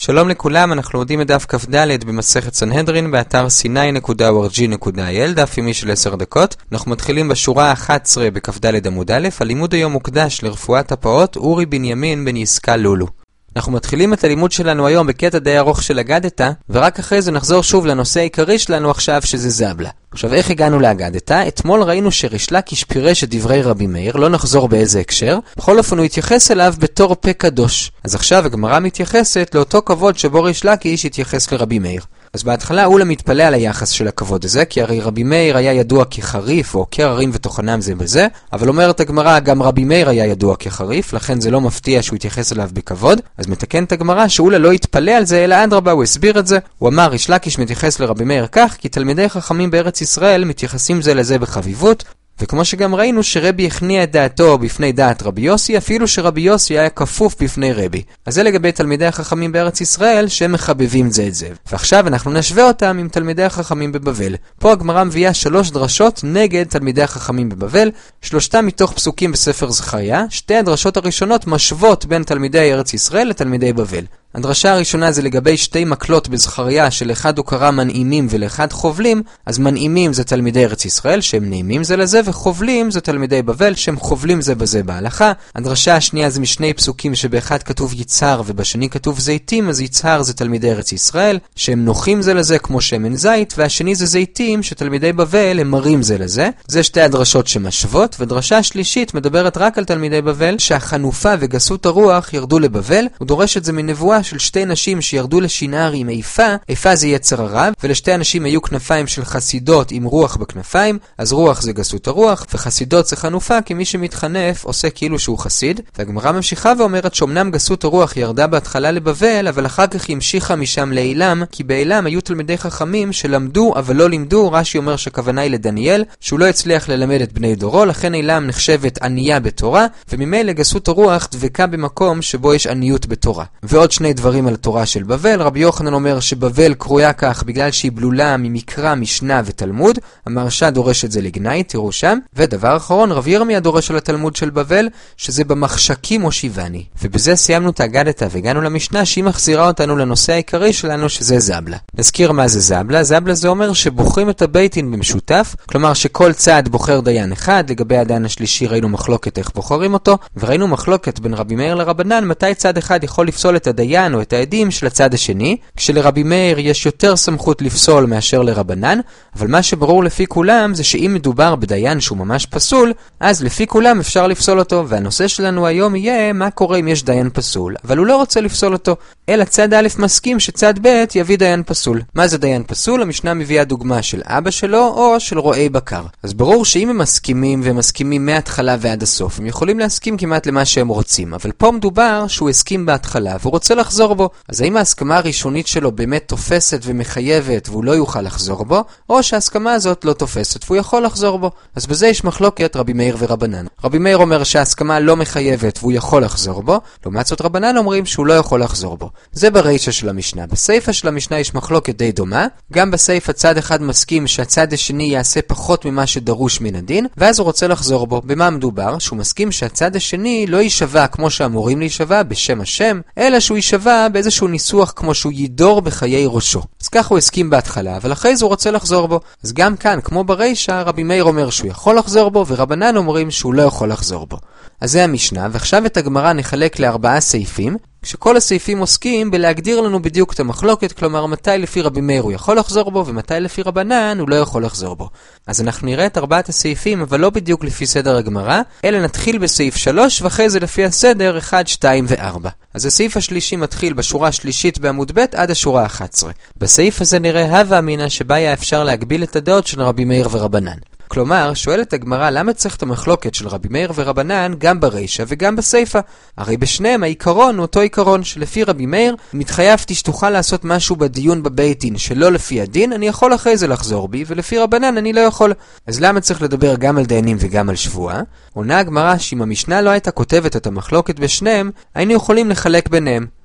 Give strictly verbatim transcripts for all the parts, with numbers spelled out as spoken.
שלום לכולם, אנחנו לומדים את דף כ"ד במסכת סנהדרין באתר סיני נקודה או אר ג'י נקודה איי אל, דף יומי של עשר דקות. אנחנו מתחילים בשורה ה-אחת עשרה בכ"ד עמוד א'. הלימוד היום מוקדש לרפואת הפעוט אורי בנימין בן יסקה לולו. אנחנו מתחילים את הלימוד שלנו היום בקטע די ארוך של אגדתא, ורק אחרי זה נחזור שוב לנושא העיקרי שלנו עכשיו, שזה זבלה. עכשיו, איך הגענו לאגדתא? אתמול ראינו שריש לקיש פירש את דברי רבי מאיר, לא נחזור באיזה הקשר. בכל אופן הוא התייחס אליו בתור פה קדוש. אז עכשיו הגמרא מתייחסת לאותו כבוד שבו ריש לקיש התייחס לרבי מאיר. אז בהתחלה אולה מתפלא על היחס של הכבוד הזה, כי הרי רבי מאיר היה ידוע כחריף, או עוקר הרים וטוחנם זה בזה, אבל אומרת הגמרא, גם רבי מאיר היה ידוע כחריף, לכן זה לא מפתיע שהוא התייחס אליו בכבוד. אז מתקנת הגמרא שאולה לא התפלא על זה, אלא אדרבה, הוא הסביר את זה. הוא אמר, ריש לקיש מתייחס לרבי מאיר כך, כי תלמידי חכמים בארץ ישראל מתייחסים זה לזה בחביבות, וכמו שגם ראינו שרבי הכניע את דעתו בפני דעת רבי יוסי, אפילו שרבי יוסי היה כפוף בפני רבי. אז זה לגבי תלמידי החכמים בארץ ישראל שהם מחבבים זה את זה. ועכשיו אנחנו נשווה אותם עם תלמידי החכמים בבבל. פה הגמרא מביאה שלוש דרשות נגד תלמידי החכמים בבבל, שלושתם מתוך פסוקים בספר זכריה. שתי הדרשות הראשונות משוות בין תלמידי ארץ ישראל לתלמידי בבל. הדרשה הראשונה זה לגבי שתי מקלות בזכריה שלאחד הוא קרא מנעימים ולאחד חובלים. אז מנעימים זה תלמידי ארץ ישראל שהם נעימים זה לזה, וחובלים זה תלמידי בבל שהם חובלים זה בזה בהלכה. הדרשה השנייה זה משני פסוקים שבאחד כתוב יצהר ובשני כתוב זיתים. אז יצהר זה תלמידי ארץ ישראל שהם נוחים זה לזה כמו שמן זית, והשני זה זיתים שתלמידי בבל הם מרים זה לזה. זה שתי הדרשות שמשוות. ודרשה שלישית מדברת רק על תלמידי בבל שהחנופה וגסות הרוח ירדו לבבל. הוא דורש את זה מנבואה של שתי נשים שירדו לשינער עם איפה. איפה זה יצר הרע, ולשתי אנשים היו כנפיים של חסידות עם רוח בכנפיים. אז רוח זה גסות הרוח וחסידות זה חנופה, כי מי שמתחנף עושה כאילו שהוא חסיד. והגמרא ממשיכה ואומרת שאומנם גסות הרוח ירדה בהתחלה לבבל, אבל אחר כך המשיכה משם לאילם, כי באילם היו תלמידי חכמים שלמדו אבל לא לימדו. רש"י אומר שכוונה היא לדניאל שהוא לא הצליח ללמד את בני דורו, לכן אילם נחשבת ענייה בתורה, וממילא גסות הרוח דבקה במקום שבו יש עניות בתורה. ועוד שני דברים על התורה של בבל. רבי יוחנן אומר שבבל קרויה כך בגלל שהיא בלולה ממקרא, משנה ותלמוד. המרשה דורש את זה לגנאי, תראו שם. ודבר אחרון, רבי ירמיה דורש על התלמוד של בבל שזה במחשכים הושיבני. ובזה סיימנו את האגדתא והגענו למשנה שהיא מחזירה אותנו לנושא העיקרי שלנו, שזה זבלה. נזכיר מה זה זבלה. זבלה זה אומר שבוחרים את הבייטין במשותף, כלומר שכל צד בוחר דיין אחד. לגבי הדיין השלישי ראינו מחלוקת איך בוחרים אותו, וראינו מחלוקת בין רבי מאיר לרבנן מתי צד אחד יכול לפסול את הדיין או את העדים של הצד השני, כשלרבי מאיר יש יותר סמכות לפסול מאשר לרבנן. אבל מה שברור לפי כולם זה שאם מדובר בדיין שהוא ממש פסול, אז לפי כולם אפשר לפסול אותו. והנושא שלנו היום יהיה מה קורה אם יש דיין פסול אבל הוא לא רוצה לפסול אותו, אלא צד א' מסכים שצד ב' יביא דיין פסול. מה זה דיין פסול? המשנה מביאה דוגמה של אבא שלו או של רועי בקר. אז ברור שאם הם מסכימים והם מסכימים מההתחלה ועד הסוף, הם יכולים להסכים כמעט למה שהם רוצים, אבל פה מדובר שהוא הסכים בהתחלה והוא רוצה לחזור בו. אז האם ההסכמה הראשונית שלו באמת תופסת ומחייבת והוא לא יוכל לחזור בו, או שההסכמה הזאת לא תופסת והוא יכול לחזור בו? אז בזה יש מחלוקת רבי מאיר ורבנן. רבי מאיר אומר שההסכמה לא מחייבת והוא יכול לחזור בו, לעומת זאת רבנן אומרים שהוא לא יכול לחזור בו. זה ברישה של המשנה. בסייפה של המשנה יש מחלוקת די דומה. גם בסייפה צד אחד מסכים שהצד השני יעשה פחות ממה שדרוש מן הדין, ואז הוא רוצה לחזור בו. במה מדובר? שהוא מסכים שהצד השני לא יישבע כמו שאמורים להישבע בשם השם, אלא שהוא יישבע באיזשהו ניסוח כמו שהוא יידור בחיי ראשו. אז כך הוא הסכים בהתחלה, אבל אחרי זה הוא רוצה לחזור בו. אז גם כאן, כמו ברישה, רבי מאיר אומר שהוא יכול לחזור בו, ורבנן אומרים שהוא לא יכול לחזור בו. אז זה המשנה, ועכשיו את הגמרא נחלק לארבעה סעיפים, שכל הסעיפים עוסקים בלהגדיר לנו בדיוק את המחלוקת, כלומר מתי לפי רבי מאיר הוא יכול לחזור בו ומתי לפי רבנן הוא לא יכול לחזור בו. אז אנחנו נראה את ארבעת הסעיפים, אבל לא בדיוק לפי סדר הגמרא, אלא נתחיל בסעיף שלוש ואחרי זה לפי הסדר אחת, שתיים וארבע. אז הסעיף השלישי מתחיל בשורה השלישית בעמוד ב' עד השורה ה-אחת עשרה. בסעיף הזה נראה הווה אמינא שבה היה אפשר להגביל את הדעות של רבי מאיר ורבנן. כלומר, שואלת הגמרא למה צריך את המחלוקת של רבי מאיר ורבנן גם ברישה וגם בסייפה? הרי בשניהם העיקרון הוא אותו עיקרון שלפי רבי מאיר, אם התחייבתי שתוכל לעשות משהו בדיון בבייטין שלא לפי הדין, אני יכול אחרי זה לחזור בי, ולפי רבנן אני לא יכול. אז למה צריך לדבר גם על דיינים וגם על שבועה? עונה הגמרא שאם המשנה לא הייתה כותבת את המחלוקת בשניהם, היינו יכולים לחלק ביניהם.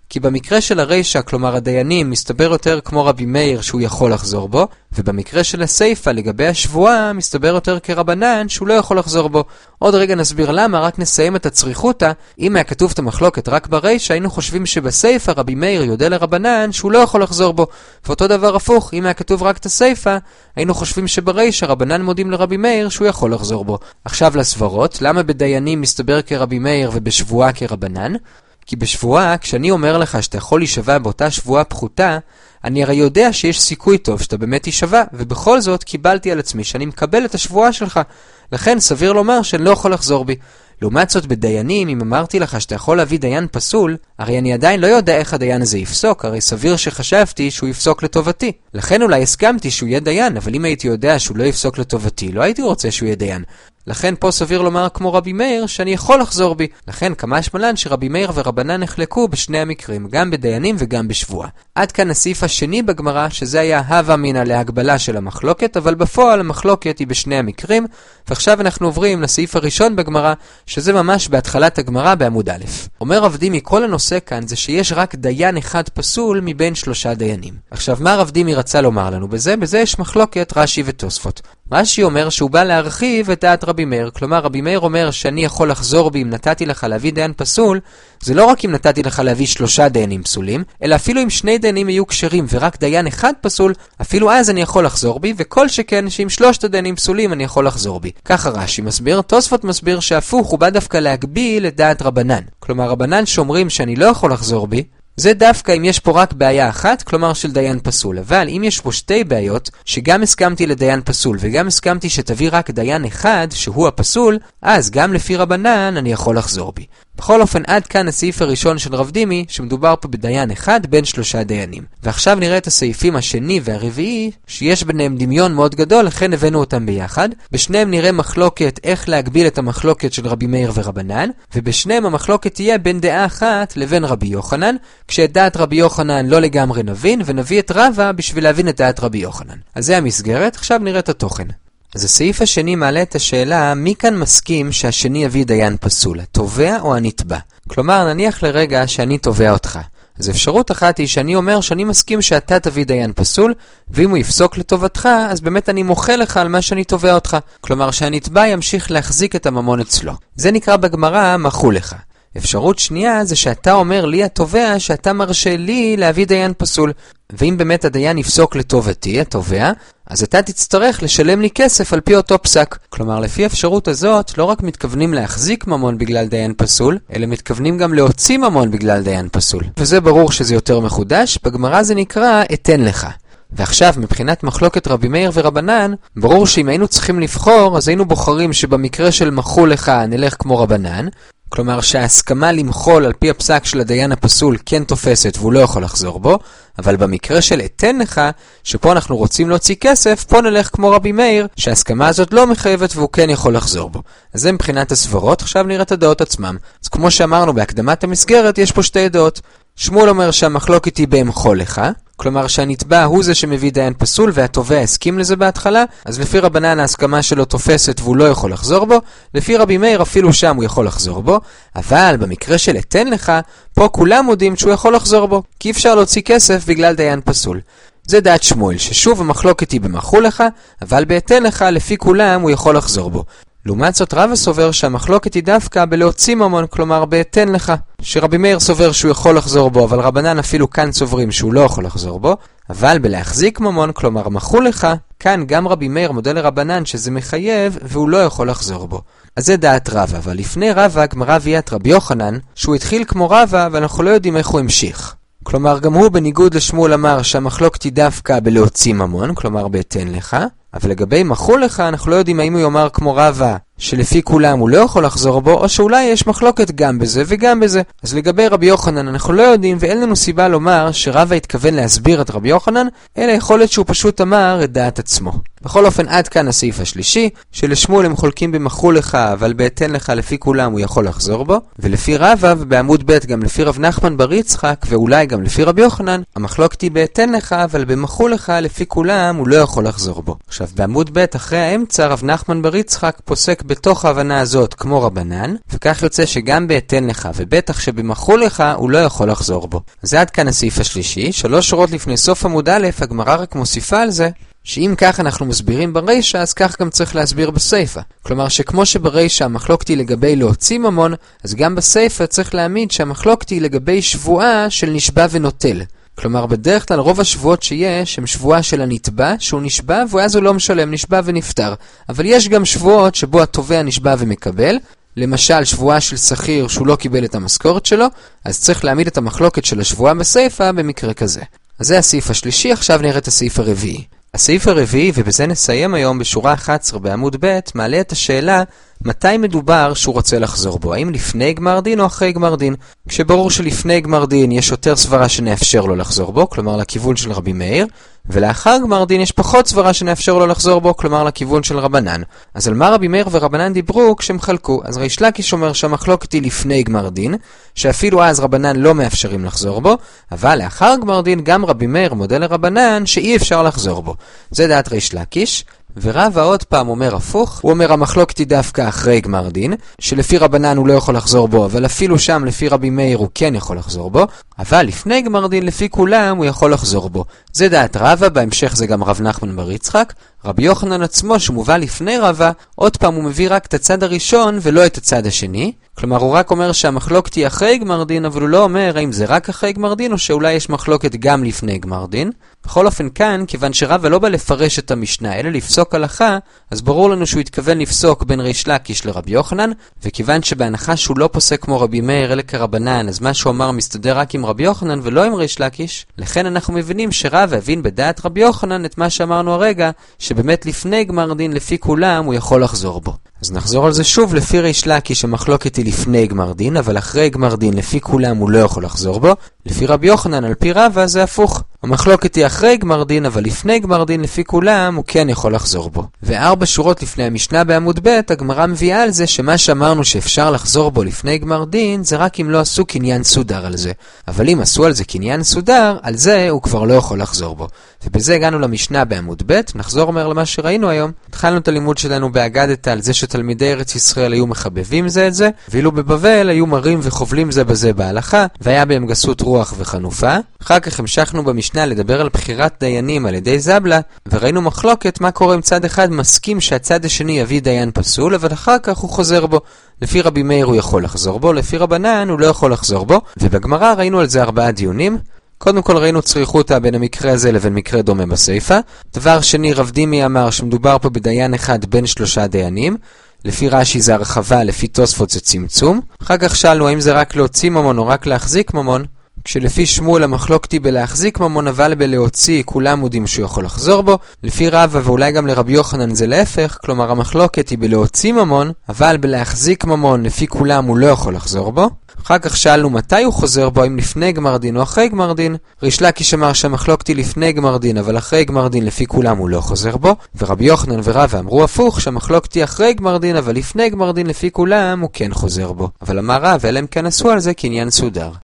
כי במקרה של הרישה, כלומר הדיינים, מסתבר יותר כמו רבי מאיר שהוא יכול לחזור בו, ובמקרה של הסייפה, לגבי השבועה, מסתבר יותר כרבנן שהוא לא יכול לחזור בו. עוד רגע נסביר למה, רק נסיים את הצריכותה. אם היה כתוב את המחלוקת רק ברישה, היינו חושבים שבסייפה רבי מאיר יודע לרבנן שהוא לא יכול לחזור בו. ואותו דבר הפוך, אם היה כתוב רק את הסייפה, היינו חושבים שברישה רבנן מודים לרבי מאיר שהוא יכול לחזור בו. עכשיו לסברות, למה בדיינים מסתבר כרבי מאיר ובשבועה כרבנן? כי בשבועה, כשאני אומר לך שאתה יכול להישבע באותה שבועה פחותה, אני הרי יודע שיש סיכוי טוב שאתה באמת תישבע, ובכל זאת קיבלתי על עצמי שאני מקבל את השבועה שלך. לכן סביר לומר שאני לא יכול לחזור בי. לעומת זאת בדיינים, אם אמרתי לך שאתה יכול להביא דיין פסול, הרי אני עדיין לא יודע איך הדיין הזה יפסוק, הרי סביר שחשבתי שהוא יפסוק לטובתי. לכן אולי הסכמתי שהוא יהיה דיין, אבל אם הייתי יודע שהוא לא יפסוק לטובתי, לא הייתי רוצה שהוא יהיה דיין. לכן פה סביר לומר כמו רבי מאיר שאני יכול לחזור בי. לכן כמה שמלן שרבי מאיר ורבנן נחלקו בשני המקרים, גם בדיינים וגם בשבועה. עד כאן הסעיף השני בגמרא, שזה היה הווה מינא להגבלה של המחלוקת, אבל בפועל המחלוקת היא בשני המקרים. ועכשיו אנחנו עוברים לסעיף הראשון בגמרא, שזה ממש בהתחלת הגמרא בעמוד א'. אומר רב דימי, כל הנושא כאן זה שיש רק דיין אחד פסול מבין שלושה דיינים. עכשיו מה רב דימי רצה לומר לנו בזה? בזה יש מחלוקת רש"י ותוספות. רש"י אומר שהוא בא להרחיב את דעת רבי מאיר, כלומר רבי מאיר אומר שאני יכול לחזור בי אם נתתי לך להביא דיין פסול, זה לא רק אם נתתי לך להביא שלושה דיינים פסולים, אלא אפילו אם שני דיינים יהיו כשרים ורק דיין אחד פסול, אפילו אז אני יכול לחזור בי, וכל שכן שאם שלושת הדיינים פסולים אני יכול לחזור בי. ככה רש"י מסביר. תוספות מסביר שהפוך, הוא בא דווקא להגביל את דעת רבנן. כלומר רבנן שאומרים שאני לא יכול לחזור בי, זה דווקא אם יש פה רק בעיה אחת, כלומר של דיין פסול. אבל אם יש פה שתי בעיות, שגם הסכמתי לדיין פסול וגם הסכמתי שתביא רק דיין אחד, שהוא הפסול, אז גם לפי רבנן אני יכול לחזור בי. בכל אופן, עד כאן הסעיף הראשון של רב דימי, שמדובר פה בדיין אחד בין שלושה דיינים. ועכשיו נראה את הסעיפים השני והרביעי, שיש ביניהם דמיון מאוד גדול, לכן הבאנו אותם ביחד. בשניהם נראה מחלוקת איך להגביל את המחלוקת של רבי מאיר ורבנן, ובשניהם המחלוקת תהיה בין דעה אחת לבין רבי יוחנן, כשאת דעת רבי יוחנן לא לגמרי נבין, ונביא את רבא בשביל להבין את דעת רבי יוחנן. אז זה המסגרת, עכשיו נראה את התוכן. אז הסעיף השני מעלה את השאלה, מי כאן מסכים שהשני יביא דיין פסול, התובע או הנתבע? כלומר, נניח לרגע שאני תובע אותך. אז אפשרות אחת היא שאני אומר שאני מסכים שאתה תביא דיין פסול, ואם הוא יפסוק לטובתך, אז באמת אני מוחה לך על מה שאני תובע אותך. כלומר, שהנתבע ימשיך להחזיק את הממון אצלו. זה נקרא בגמרא מחו לך. אפשרות שנייה זה שאתה אומר לי התובע שאתה מרשה לי להביא דיין פסול. ואם באמת הדיין יפסוק לטובתי, התובע, אז אתה תצטרך לשלם לי כסף על פי אותו פסק. כלומר, לפי האפשרות הזאת, לא רק מתכוונים להחזיק ממון בגלל דיין פסול, אלא מתכוונים גם להוציא ממון בגלל דיין פסול. וזה ברור שזה יותר מחודש, בגמרא זה נקרא אתן לך. ועכשיו, מבחינת מחלוקת רבי מאיר ורבנן, ברור שאם היינו צריכים לבחור, אז היינו בוחרים שבמקרה של מחו לך נלך כמו רבנן, כלומר שההסכמה למחול על פי הפסק של הדיין הפסול כן תופסת והוא לא יכול לחזור בו, אבל במקרה של אתן לך, שפה אנחנו רוצים להוציא כסף, פה נלך כמו רבי מאיר, שההסכמה הזאת לא מחייבת והוא כן יכול לחזור בו. אז זה מבחינת הסברות, עכשיו נראה את הדעות עצמם. אז כמו שאמרנו בהקדמת המסגרת, יש פה שתי דעות. שמואל אומר שהמחלוקת היא במחול לך, כלומר שהנתבע הוא זה שמביא דיין פסול והתובע הסכים לזה בהתחלה, אז לפי רבנן ההסכמה שלו תופסת והוא לא יכול לחזור בו, לפי רבי מאיר אפילו שם הוא יכול לחזור בו, אבל במקרה של אתן לך, פה כולם מודים שהוא יכול לחזור בו, כי אפשר להוציא כסף בגלל דיין פסול. זה דעת שמואל, ששוב המחלוקת היא במחו לך, אבל באתן לך לפי כולם הוא יכול לחזור בו. לעומת זאת רבא סובר שהמחלוקת היא דווקא בלהוציא ממון, כלומר באתן לך, שרבי מאיר סובר שהוא יכול לחזור בו, אבל רבנן אפילו כאן סוברים שהוא לא יכול לחזור בו, אבל בלהחזיק ממון, כלומר מחו לך, כאן גם רבי מאיר מודה לרבנן שזה מחייב והוא לא יכול לחזור בו. אז זה דעת רבא, אבל לפני רבא הגמרא הביאה את רבי יוחנן, שהוא התחיל כמו רבא ואנחנו לא יודעים איך הוא המשיך. כלומר גם הוא בניגוד לשמואל אמר שהמחלוקת היא דווקא בלהוציא ממון, כלומר באתן לך, אבל לגבי מחו לך אנחנו לא יודעים האם הוא יאמר כמו רבא שלפי כולם הוא לא יכול לחזור בו, או שאולי יש מחלוקת גם בזה וגם בזה. אז לגבי רבי יוחנן אנחנו לא יודעים, ואין לנו סיבה לומר שרבא התכוון להסביר את רבי יוחנן, אלא יכול להיות שהוא פשוט אמר את דעת עצמו. בכל אופן, עד כאן הסעיף השלישי, שלשמואל הם חולקים במחו לך, אבל בהתן לך לפי כולם הוא יכול לחזור בו, ולפי רבא, ובעמוד ב' גם לפי רב נחמן בר יצחק, ואולי גם לפי רב יוחנן, המחלוקת היא בהתן לך, אבל במחו לך לפי כולם הוא לא יכול לחזור בו. עכשיו, בעמוד ב' אחרי האמצע, רב נחמן בר יצחק פוסק בתוך ההבנה הזאת כמו רבנן, וכך יוצא שגם בהתן לך, ובטח שבמחו לך הוא לא יכול לחזור בו. אז עד כאן הסעיף השלישי, שלוש שורות לפני סוף עמוד א', הגמרא רק מוסיפה על זה, שאם כך אנחנו מסבירים ברישה, אז כך גם צריך להסביר בסייפה. כלומר שכמו שברישה המחלוקת היא לגבי להוציא ממון, אז גם בסייפה צריך להעמיד שהמחלוקת היא לגבי שבועה של נשבע ונוטל. כלומר בדרך כלל רוב השבועות שיש הם שבועה של הנתבע שהוא נשבע ואז הוא לא משלם, נשבע ונפטר. אבל יש גם שבועות שבו התובע נשבע ומקבל, למשל שבועה של שכיר שהוא לא קיבל את המשכורת שלו, אז צריך להעמיד את המחלוקת של השבועה בסייפה במקרה כזה. אז זה הסעיף השלישי, עכשיו נראה את הסעיף הרביעי. הסעיף הרביעי, ובזה נסיים היום בשורה אחת עשרה בעמוד ב', מעלה את השאלה מתי מדובר שהוא רוצה לחזור בו, האם לפני גמר דין או אחרי גמר דין. כשברור שלפני גמר דין יש יותר סברה שנאפשר לו לחזור בו, כלומר לכיוון של רבי מאיר, ולאחר גמר דין יש פחות סברה שנאפשר לו לחזור בו, כלומר לכיוון של רבנן. אז על מה רבי מאיר ורבנן דיברו כשהם חלקו? אז ריש לקיש אומר שהמחלוקת היא לפני גמר דין, שאפילו אז רבנן לא מאפשרים לחזור בו, אבל לאחר גמר דין גם רבי מאיר מודה לרבנן שאי אפשר לחזור בו. זה דעת ריש לקיש. ורבא עוד פעם אומר הפוך, הוא אומר המחלוקת היא דווקא אחרי גמר דין, שלפי רבנן הוא לא יכול לחזור בו, אבל אפילו שם לפי רבי מאיר הוא כן יכול לחזור בו, אבל לפני גמר דין לפי כולם הוא יכול לחזור בו. זה דעת רבא, בהמשך זה גם רב נחמן בר יצחק. רבי יוחנן עצמו שמובא לפני רבא, עוד פעם הוא מביא רק את הצד הראשון ולא את הצד השני, כלומר הוא רק אומר שהמחלוקת היא אחרי גמר דין, אבל הוא לא אומר האם זה רק אחרי גמר דין או שאולי יש מחלוקת גם לפני גמר דין. בכל אופן כאן, כיוון שרבא לא בא לפרש את המשנה אלא לפסוק הלכה, אז ברור לנו שהוא התכוון לפסוק בין ריש לקיש לרבי יוחנן, וכיוון שבהנחה שהוא לא פוסק כמו רבי מאיר אלא כרבנן, אז מה שהוא אמר מסתדר רק עם רבי יוחנן ולא עם ריש לקיש, לכן אנחנו מבינים שרבא הבין בדעת רבי יוחנן את מה שאמרנו הרגע, שבאמת לפני גמר דין לפי כולם הוא יכול לחזור בו. אז נחזור על זה שוב, לפי ריש לקיש המחלוקת היא לפני גמר דין, אבל אחרי גמר דין לפי כולם הוא לא יכול לחזור בו. לפי רבי יוחנן על פי רבא זה הפוך. המחלוקת היא אחרי גמר דין, אבל לפני גמר דין לפי כולם הוא כן יכול לחזור בו. וארבע שורות לפני המשנה בעמוד ב' הגמרא מביאה על זה שמה שאמרנו שאפשר לחזור בו לפני גמר דין זה רק אם לא עשו קניין סודר על זה. אבל אם עשו על זה קניין סודר, על זה הוא כבר לא יכול לחזור בו. ובזה הגענו למשנה בעמוד ב', נחזור אומר למה שראינו היום. התחלנו את הלימוד שלנו באגדתא על זה שתלמידי ארץ ישראל היו מחבבים זה את זה, ואילו בבבל היו מרים וחובלים זה בזה בהלכה, והיה בהם גסות רוח וחנופה. אחר כך המשכנו במשנה לדבר על בחירת דיינים על ידי זבלה, וראינו מחלוקת מה קורה אם צד אחד מסכים שהצד השני יביא דיין פסול, אבל אחר כך הוא חוזר בו. לפי רבי מאיר הוא יכול לחזור בו, לפי רבנן הוא לא יכול לחזור בו, ובגמרא ראינו על זה ארבעה דיונים. קודם כל ראינו צריכותא בין המקרה הזה לבין מקרה דומה בסייפה. דבר שני, רב דימי אמר שמדובר פה בדיין אחד בין שלושה דיינים. לפי רש"י זה הרחבה, לפי תוספות זה צמצום. אחר כך שאלנו האם זה רק להוציא ממון או רק להחזיק ממון. כשלפי שמואל המחלוקת היא בלהחזיק ממון, אבל בלהוציא כולם מודים שהוא יכול לחזור בו. לפי רבא ואולי גם לרבי יוחנן זה להפך, כלומר המחלוקת היא בלהוציא ממון, אבל בלהחזיק ממון לפי כולם הוא לא יכול לחזור בו. אחר כך שאלנו מתי הוא חוזר בו, אם לפני גמר דין או אחרי גמר דין. ריש לקיש אמר שהמחלוקת היא לפני גמר דין, אבל אחרי גמר דין לפי כולם הוא לא חוזר בו. ורבי יוחנן ורבא אמרו הפוך, שהמחלוקת היא אחרי גמר דין, אבל לפני גמר דין לפי כולם הוא כן חוזר בו. אבל אמר רבא, אלא אם כן עשו על זה קניין סודר.